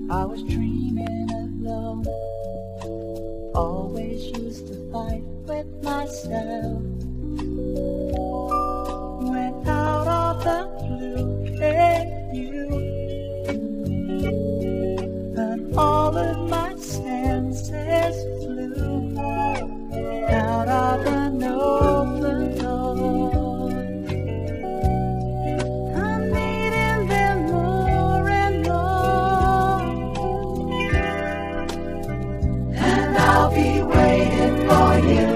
I was dreaming alone, always used to fight with myself. When out of the blue came you, and all of my senses flew out of an open door. I'm needing them more and more, and I'll be waiting for you.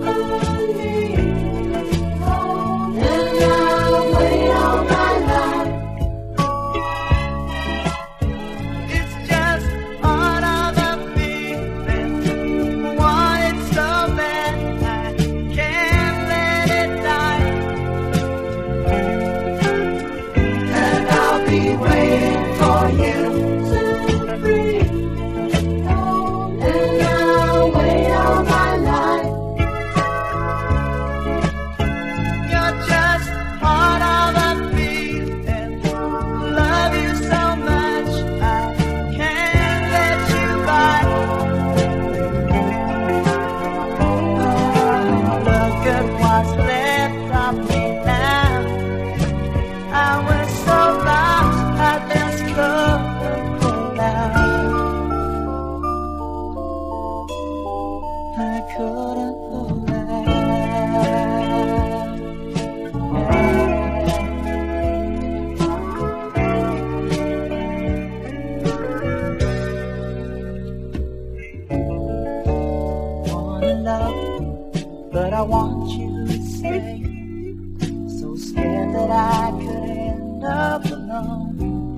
But I want you to stay. So scared that I could end up alone.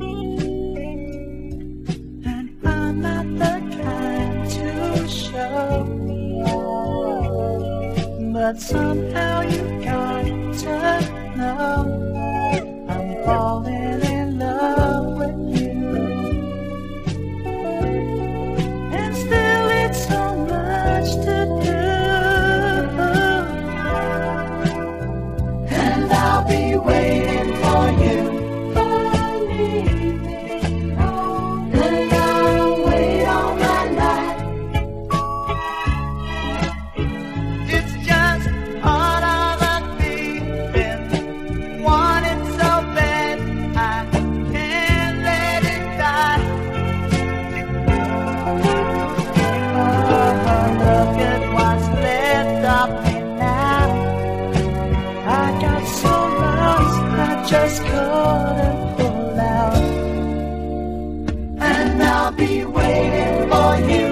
And I'm not the kind to show, but somehow you got to know I'm falling in love with you. And still it's so much to do. I'll be waiting for you. And I'll wait all my life. It's just part of the feeling. Want it so bad, I can't let it die. Oh, look at what's left of me now. I got so lost, I just couldn't pull out. And I'll be waiting for you.